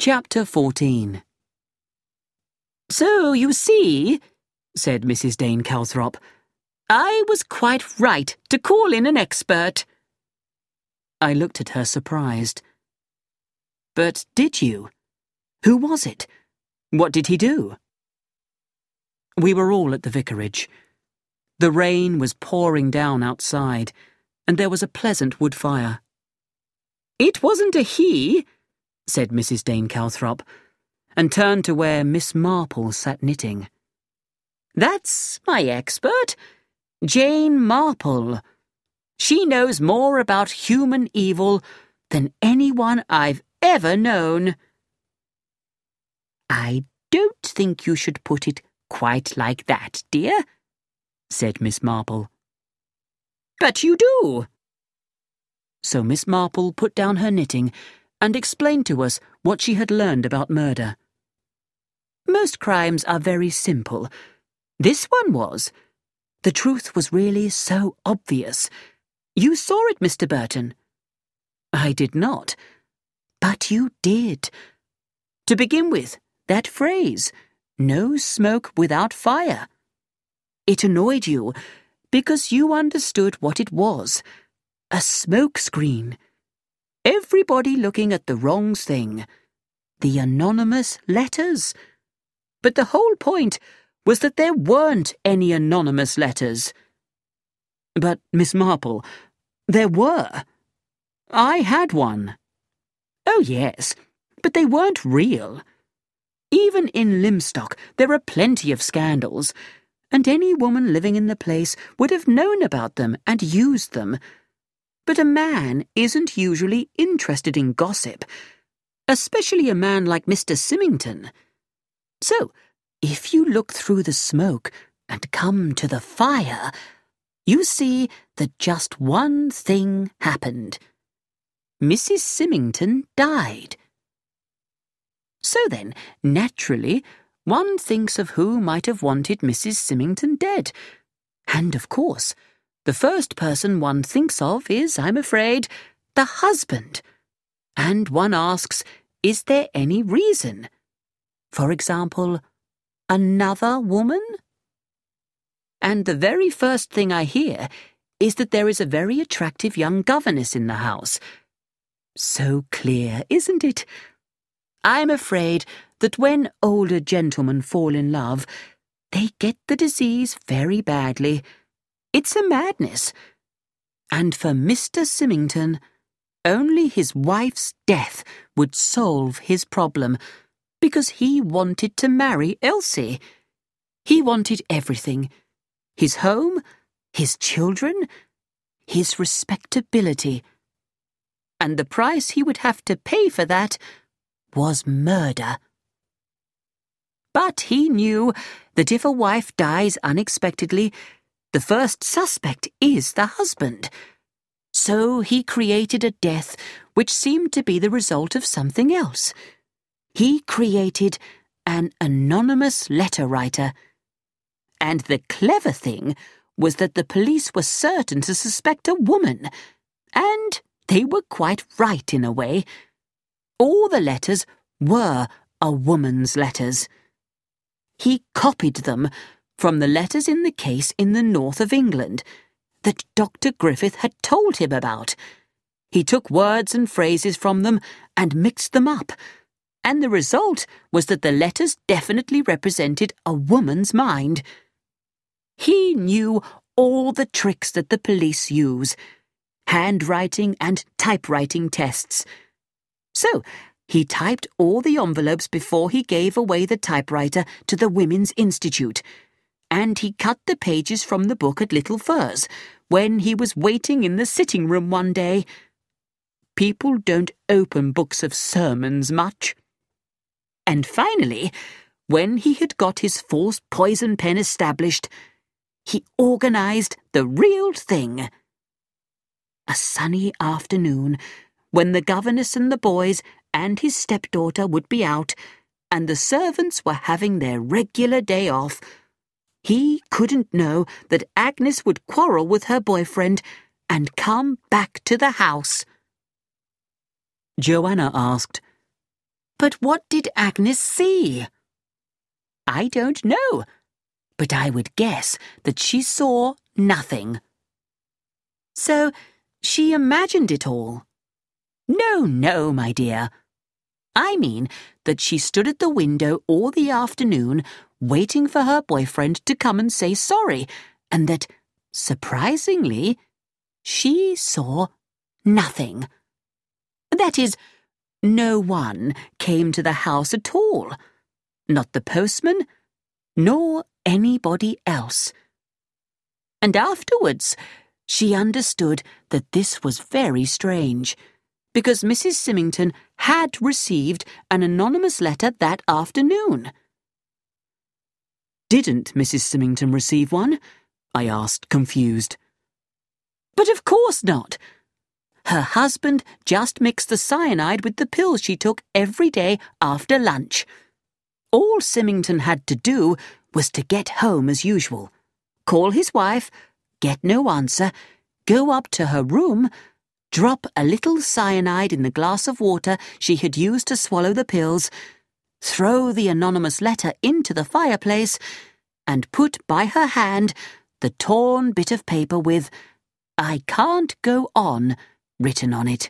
Chapter 14. "So, you see," said Mrs. Dane Calthrop, "I was quite right to call in an expert." I looked at her surprised. "But did you? Who was it? What did he do?" We were all at the vicarage. The rain was pouring down outside, and there was a pleasant wood fire. "It wasn't a he," said Mrs. Dane Calthrop, and turned to where Miss Marple sat knitting. "That's my expert, Jane Marple. She knows more about human evil than anyone I've ever known." "I don't think you should put it quite like that, dear," said Miss Marple. "But you do." So Miss Marple put down her knitting and explained to us what she had learned about murder. Most crimes are very simple. This one was. The truth was really so obvious. You saw it, Mr. Burton. I did not. But you did. To begin with, that phrase, "no smoke without fire." It annoyed you because you understood what it was. A smoke screen. Everybody looking at the wrong thing. The anonymous letters. But the whole point was that there weren't any anonymous letters. "But, Miss Marple, there were. I had one." "Oh, yes, but they weren't real. Even in Lymstock there are plenty of scandals, and any woman living in the place would have known about them and used them. But a man isn't usually interested in gossip, especially a man like Mr. Symington. So, if you look through the smoke and come to the fire, you see that just one thing happened. Mrs. Symington died. So then, naturally, one thinks of who might have wanted Mrs. Symington dead. And, of course, the first person one thinks of is, I'm afraid, the husband. And one asks, is there any reason? For example, another woman? And the very first thing I hear is that there is a very attractive young governess in the house. So clear, isn't it? I'm afraid that when older gentlemen fall in love, they get the disease very badly. It's a madness. And for Mr. Symington, only his wife's death would solve his problem, because he wanted to marry Elsie. He wanted everything. His home, his children, his respectability. And the price he would have to pay for that was murder. But he knew that if a wife dies unexpectedly, the first suspect is the husband. So he created a death which seemed to be the result of something else. He created an anonymous letter writer. And the clever thing was that the police were certain to suspect a woman. And they were quite right in a way. All the letters were a woman's letters. He copied them from the letters in the case in the north of England that Dr. Griffith had told him about. He took words and phrases from them and mixed them up, and the result was that the letters definitely represented a woman's mind. He knew all the tricks that the police use, handwriting and typewriting tests. So, he typed all the envelopes before he gave away the typewriter to the Women's Institute, and he cut the pages from the book at Little Furze when he was waiting in the sitting room one day. People don't open books of sermons much. And finally, when he had got his false poison pen established, he organized the real thing. A sunny afternoon, when the governess and the boys and his stepdaughter would be out, and the servants were having their regular day off, he couldn't know that Agnes would quarrel with her boyfriend and come back to the house. Joanna asked, But what did Agnes see? I don't know, but I would guess that she saw nothing. So she imagined it all. No, my dear. I mean that she stood at the window all the afternoon waiting for her boyfriend to come and say sorry, and that, surprisingly, she saw nothing. That is, no one came to the house at all. Not the postman, nor anybody else. And afterwards, she understood that this was very strange, because Mrs. Symington had received an anonymous letter that afternoon. Didn't Mrs. Symington receive one? I asked, confused. But of course not. Her husband just mixed the cyanide with the pills she took every day after lunch. All Symington had to do was to get home as usual, call his wife, get no answer, go up to her room, drop a little cyanide in the glass of water she had used to swallow the pills, throw the anonymous letter into the fireplace, and put by her hand the torn bit of paper with "I can't go on" written on it.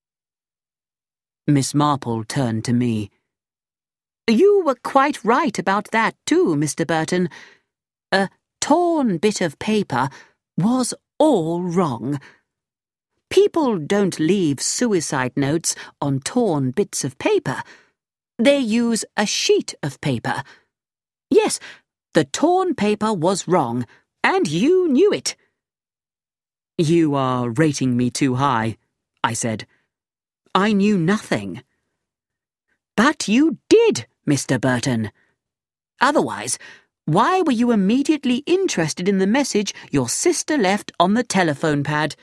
Miss Marple turned to me. You were quite right about that too, Mr. Burton. A torn bit of paper was all wrong. People don't leave suicide notes on torn bits of paper. They use a sheet of paper. Yes, the torn paper was wrong, and you knew it. You are rating me too high, I said. I knew nothing. But you did, Mr. Burton. Otherwise, why were you immediately interested in the message your sister left on the telephone pad?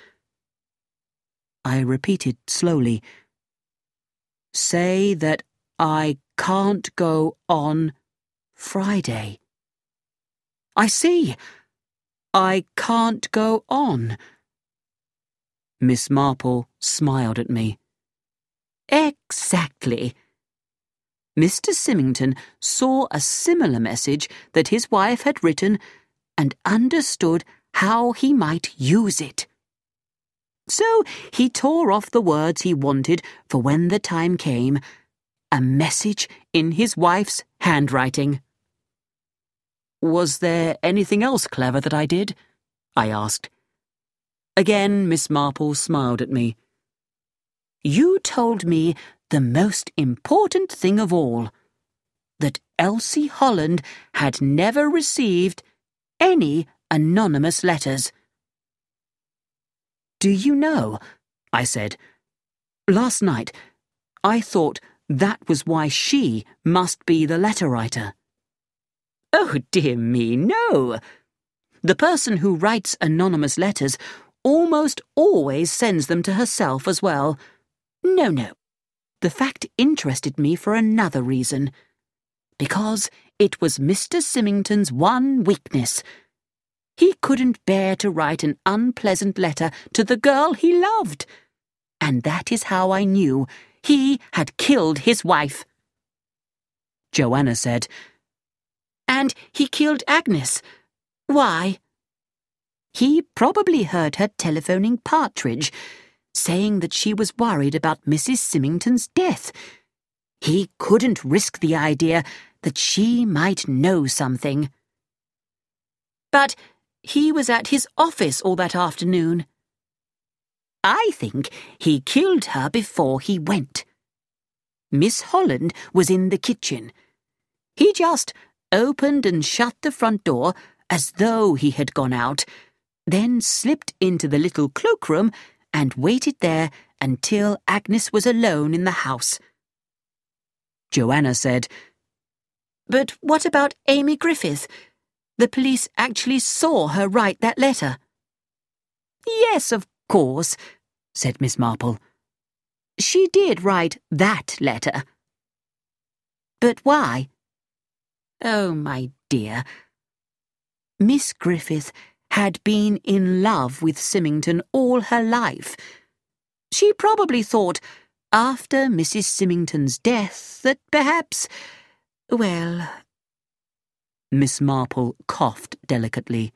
I repeated slowly. Say that I can't go on Friday. I see. I can't go on. Miss Marple smiled at me. Exactly. Mr. Symington saw a similar message that his wife had written and understood how he might use it. So he tore off the words he wanted for when the time came, a message in his wife's handwriting. Was there anything else clever that I did? I asked. Again, Miss Marple smiled at me. You told me the most important thing of all, that Elsie Holland had never received any anonymous letters. Do you know, I said, last night I thought that was why she must be the letter writer. Oh, dear me, no. The person who writes anonymous letters almost always sends them to herself as well. No. The fact interested me for another reason. Because it was Mr. Symington's one weakness. He couldn't bear to write an unpleasant letter to the girl he loved. And that is how I knew he had killed his wife. Joanna said, And he killed Agnes. Why? He probably heard her telephoning Partridge, saying that she was worried about Mrs. Symington's death. He couldn't risk the idea that she might know something. But he was at his office all that afternoon. I think he killed her before he went. Miss Holland was in the kitchen. He just opened and shut the front door as though he had gone out, then slipped into the little cloakroom and waited there until Agnes was alone in the house. Joanna said, But what about Amy Griffith? The police actually saw her write that letter. Yes, of course, said Miss Marple. She did write that letter. But why? Oh, my dear. Miss Griffith had been in love with Symington all her life. She probably thought, after Mrs. Symington's death that perhaps, well—" Miss Marple coughed delicately.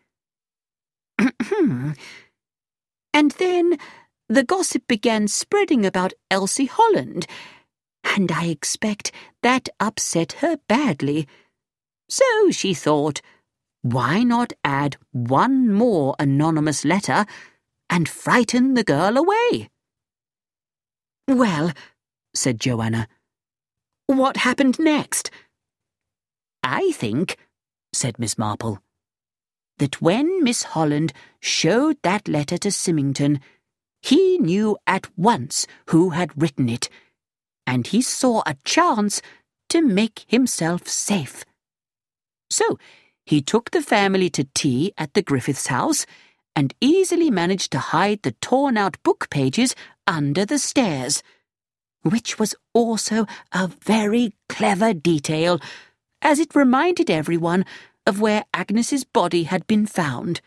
"And then the gossip began spreading about Elsie Holland, and I expect that upset her badly. So she thought, why not add one more anonymous letter and frighten the girl away?" "Well," said Joanna, "what happened next?" "I think," said Miss Marple, "that when Miss Holland showed that letter to Symington, he knew at once who had written it, and he saw a chance to make himself safe. So he took the family to tea at the Griffiths' house and easily managed to hide the torn-out book pages under the stairs, which was also a very clever detail, as it reminded everyone of where Agnes's body had been found."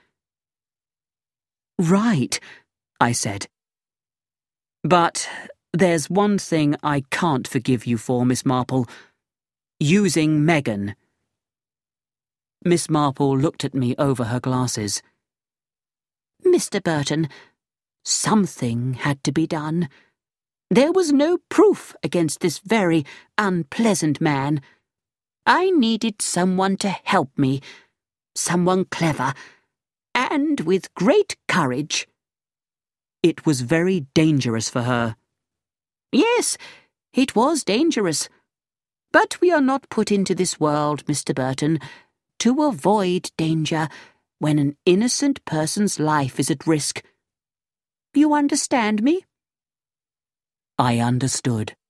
"Right," I said. "But there's one thing I can't forgive you for, Miss Marple. Using Megan." Miss Marple looked at me over her glasses. "Mr. Burton, something had to be done. There was no proof against this very unpleasant man. I needed someone to help me, someone clever, and with great courage." "It was very dangerous for her." "Yes, it was dangerous. But we are not put into this world, Mr. Burton, to avoid danger when an innocent person's life is at risk. You understand me?" I understood.